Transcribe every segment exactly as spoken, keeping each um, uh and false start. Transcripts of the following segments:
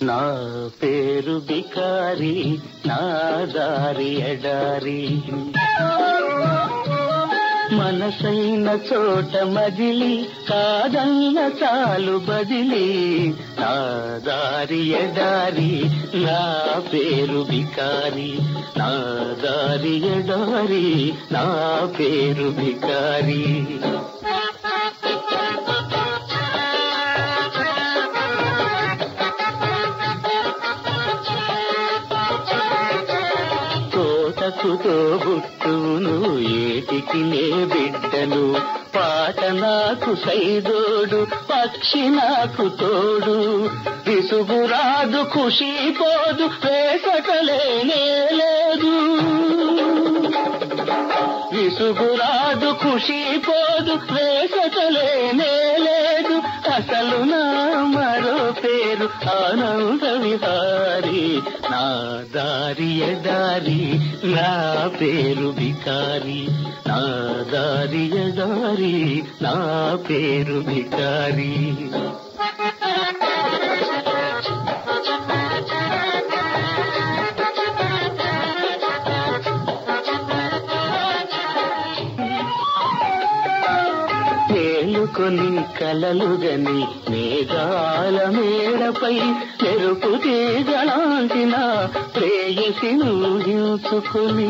నా పేరు బికారి, నా దారి ఎడారి. మనసైన చోట మజిలి, కాదన్న చాలు బదిలి. నా దారి ఎడారి, నా పేరు బికారి. నా దారి ఎడారి, నా పేరు బికారి. తోటకుతో బుట్టును, ఏటికి నే బిడ్డను. పాట నాకు సైదోడు, పక్షి నాకు తోడు. విసుగురాదు ఖుషి పోదు, వేసకలేనే లేదు. విసుగురాదు ఖుషి పోదు, వేసకలేనే లేదు. అసలు నా మరో పేరు ఆనంద విహారి. నా దారి ఎడారి, నా పేరు బికారి. నా దారి ఎడారి, నా పేరు బికారి. మేలుకొని కలలుగని మేఘాల మేడపై మెరుపు తీగలాంటిన ప్రేయసి ఊహించుకుని.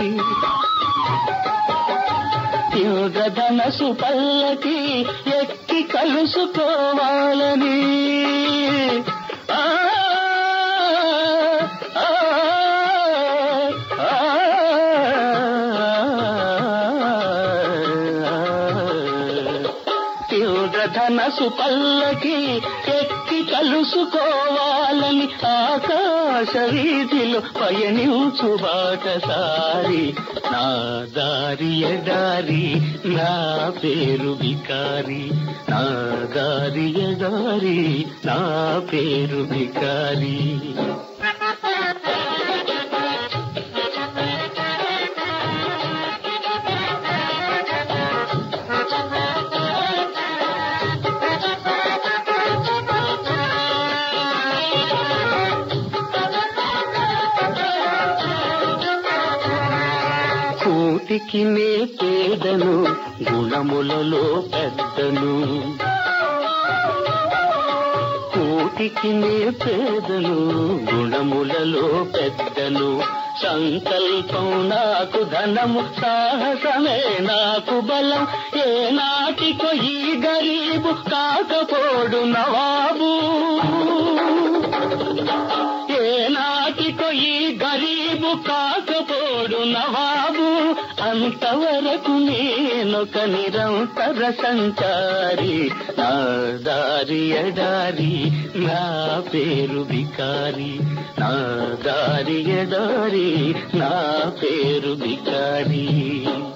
యుగధనసు పల్లకి ఎక్కి కలుసుకోవాలని. ఆ ధనసు పల్లకి ఎక్కి కలుసుకోవాలని ఆకాశ వీధిలో పయనించు బాటసారి. నా దారి ఎడారి, నా పేరు బికారి. నా దారి ఎడారి, నా పేరు బికారి. కూటికి నే పేదను, గుణములలో పెద్దను. కూటికి నే పేదను, గుణములలో పెద్దను. సంకల్పం నాకు ధనము, సాహసమే నాకు బలం. ఏ నాటికో ఈ గరీబు కాకపోడు నవాబు. ఏ నాటికో ఈ గరీబు కాకపోడు నవాబు. అంతవరకు నేనొక నిరంతర సంచారి. నా దారి ఎడారి, నా పేరు బికారి. నా దారి ఎడారి, నా పేరు బికారి.